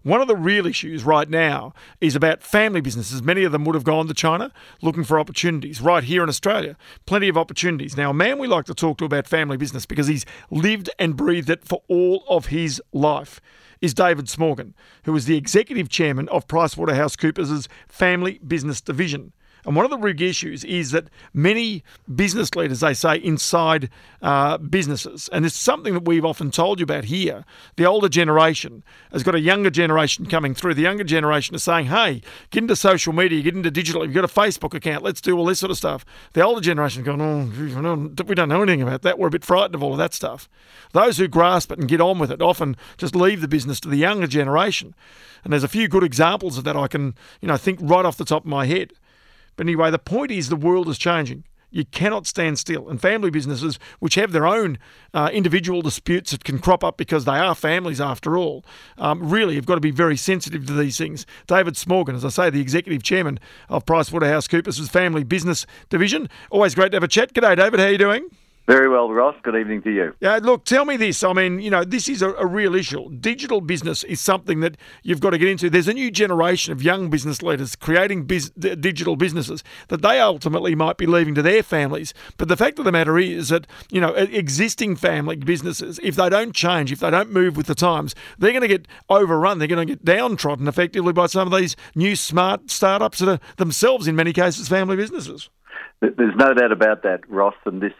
one of the real issues right now is about family businesses. Many of them would have gone to China looking for opportunities. Right here in Australia, plenty of opportunities. Now, a man we like to talk to about family business because he's lived and breathed it for all of his life is David Smorgon, who is the executive chairman of PricewaterhouseCoopers' Family Business Division. And one of the big issues is that many business leaders, they say, inside businesses, and it's something that we've often told you about here, the older generation has got a younger generation coming through. The younger generation is saying, hey, get into social media, get into digital, you've got a Facebook account, let's do all this sort of stuff. The older generation is going, we don't know anything about that, we're a bit frightened of all of that stuff. Those who grasp it and get on with it often just leave the business to the younger generation. And there's a few good examples of that I can think right off the top of my head. But anyway, the point is the world is changing. You cannot stand still. And family businesses, which have their own individual disputes that can crop up because they are families after all, really have got to be very sensitive to these things. David Smorgon, as I say, the executive chairman of PricewaterhouseCoopers' Family Business Division. Always great to have a chat. G'day, David. How are you doing? Very well, Ross. Good evening to you. Yeah, look, tell me this. I mean, this is a real issue. Digital business is something that you've got to get into. There's a new generation of young business leaders creating digital businesses that they ultimately might be leaving to their families. But the fact of the matter is that, existing family businesses, if they don't change, if they don't move with the times, they're going to get overrun. They're going to get downtrodden effectively by some of these new smart startups that are themselves, in many cases, family businesses. There's no doubt about that, Ross, and this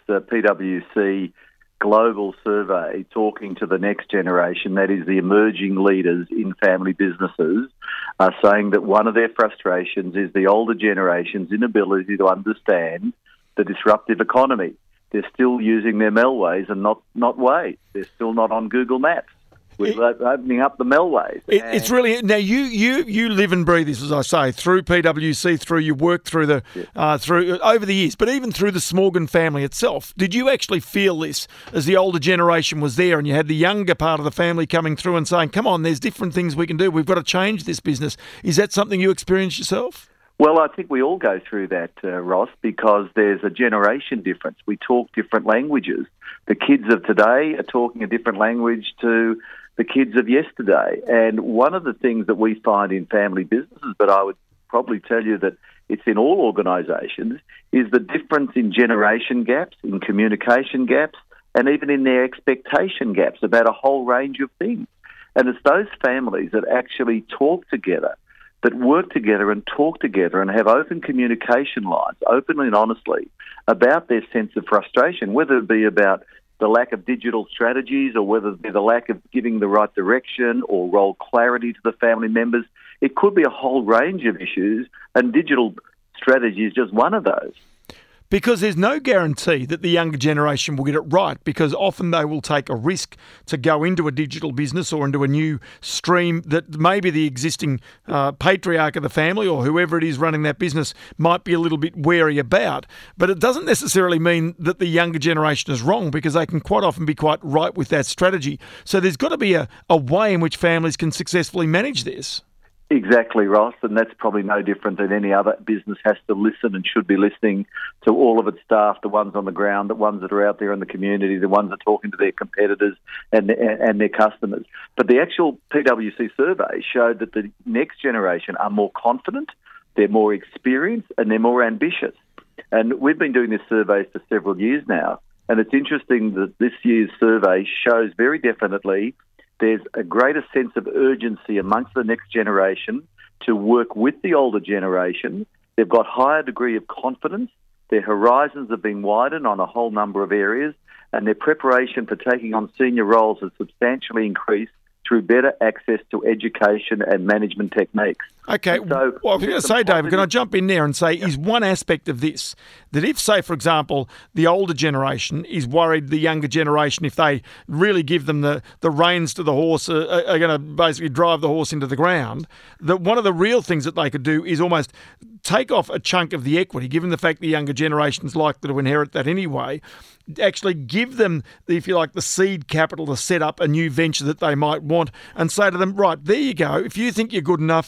PwC global survey talking to the next generation, that is the emerging leaders in family businesses, are saying that one of their frustrations is the older generation's inability to understand the disruptive economy. They're still using their Melways and not Waze. They're still not on Google Maps. We're opening up the Melways. It's really now. You live and breathe this, as I say, through PwC, through your work, through through over the years, but even through the Smorgon family itself. Did you actually feel this as the older generation was there, and you had the younger part of the family coming through and saying, "Come on, there's different things we can do. We've got to change this business." Is that something you experienced yourself? Well, I think we all go through that, Ross, because there's a generation difference. We talk different languages. The kids of today are talking a different language to the kids of yesterday. And one of the things that we find in family businesses, but I would probably tell you that it's in all organisations, is the difference in generation gaps, in communication gaps, and even in their expectation gaps about a whole range of things. And it's those families that actually talk together, that work together and talk together and have open communication lines, openly and honestly, about their sense of frustration, whether it be about the lack of digital strategies or whether it be the lack of giving the right direction or role clarity to the family members. It could be a whole range of issues, and digital strategy is just one of those. Because there's no guarantee that the younger generation will get it right, because often they will take a risk to go into a digital business or into a new stream that maybe the existing patriarch of the family or whoever it is running that business might be a little bit wary about. But it doesn't necessarily mean that the younger generation is wrong, because they can quite often be quite right with that strategy. So there's got to be a way in which families can successfully manage this. Exactly, Ross, and that's probably no different than any other business has to listen and should be listening to all of its staff, the ones on the ground, the ones that are out there in the community, the ones that are talking to their competitors and their customers. But the actual PwC survey showed that the next generation are more confident, they're more experienced, and they're more ambitious. And we've been doing this survey for several years now, and it's interesting that this year's survey shows very definitely there's a greater sense of urgency amongst the next generation to work with the older generation. They've got higher degree of confidence. Their horizons have been widened on a whole number of areas, and their preparation for taking on senior roles has substantially increased through better access to education and management techniques. Okay, so, well, I was going to say, David, can I jump in there and say, is one aspect of this that if, say, for example, the older generation is worried the younger generation, if they really give them the reins to the horse, are going to basically drive the horse into the ground, that one of the real things that they could do is almost take off a chunk of the equity, given the fact the younger generation's likely to inherit that anyway, actually give them, if you like, the seed capital to set up a new venture that they might want and say to them, right, there you go. If you think you're good enough,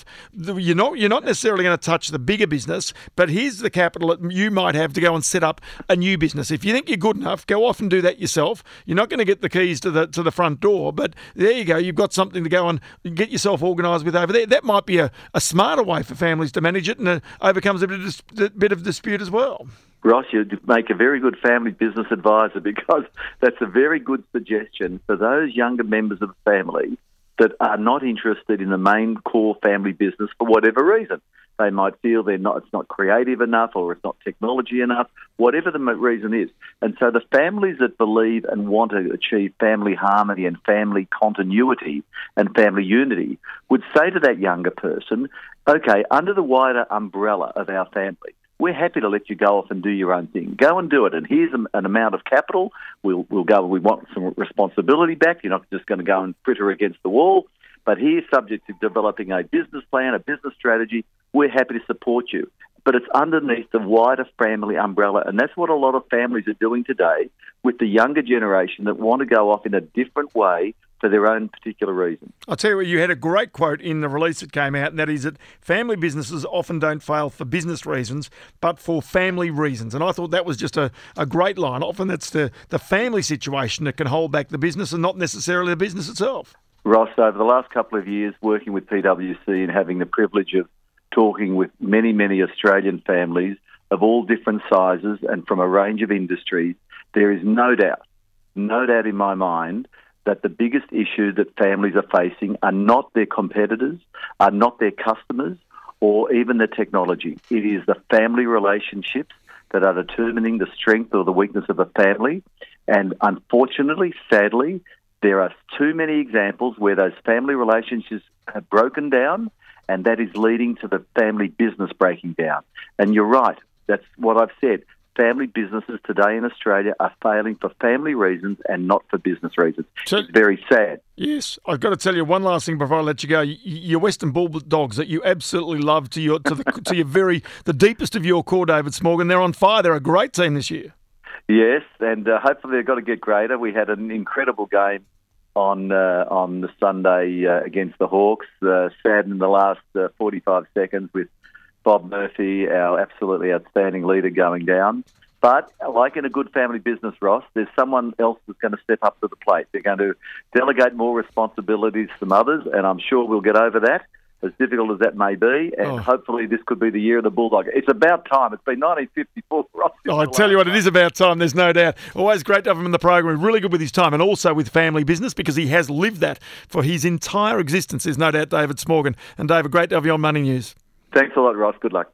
you're not necessarily going to touch the bigger business, but here's the capital that you might have to go and set up a new business. If you think you're good enough, go off and do that yourself. You're not going to get the keys to the front door, but there you go. You've got something to go and get yourself organised with over there. That might be a smarter way for families to manage it, and overcomes a bit of dispute as well. Ross, you make a very good family business advisor, because that's a very good suggestion for those younger members of the family that are not interested in the main core family business for whatever reason. They might feel it's not creative enough, or it's not technology enough, whatever the reason is. And so the families that believe and want to achieve family harmony and family continuity and family unity would say to that younger person, okay, under the wider umbrella of our family, we're happy to let you go off and do your own thing. Go and do it. And here's an amount of capital. We'll go. We want some responsibility back. You're not just going to go and fritter against the wall. But here's subject to developing a business plan, a business strategy. We're happy to support you. But it's underneath the wider family umbrella. And that's what a lot of families are doing today with the younger generation that want to go off in a different way for their own particular reason. I'll tell you what, you had a great quote in the release that came out, and that is that family businesses often don't fail for business reasons, but for family reasons. And I thought that was just a great line. Often it's the family situation that can hold back the business and not necessarily the business itself. Ross, over the last couple of years, working with PwC and having the privilege of talking with many, many Australian families of all different sizes and from a range of industries, there is no doubt in my mind that the biggest issue that families are facing are not their competitors, are not their customers, or even the technology. It is the family relationships that are determining the strength or the weakness of a family. And unfortunately, sadly, there are too many examples where those family relationships have broken down, and that is leading to the family business breaking down. And you're right, that's what I've said. Family businesses today in Australia are failing for family reasons and not for business reasons. So, it's very sad. Yes. I've got to tell you one last thing before I let you go. Your Western Bulldogs that you absolutely love to the deepest of your core, David Smorgon, they're on fire. They're a great team this year. Yes, and hopefully they've got to get greater. We had an incredible game on the Sunday against the Hawks, sad in the last 45 seconds with Bob Murphy, our absolutely outstanding leader, going down. But like in a good family business, Ross, there's someone else that's going to step up to the plate. They're going to delegate more responsibilities to others, and I'm sure we'll get over that, as difficult as that may be, and hopefully this could be the year of the Bulldog. It's about time. It's been 1954 for us. I tell you what, it is about time, there's no doubt. Always great to have him in the program. Really good with his time, and also with family business, because he has lived that for his entire existence. There's no doubt, David Smorgon. And David, great to have you on Money News. Thanks a lot, Ross. Good luck.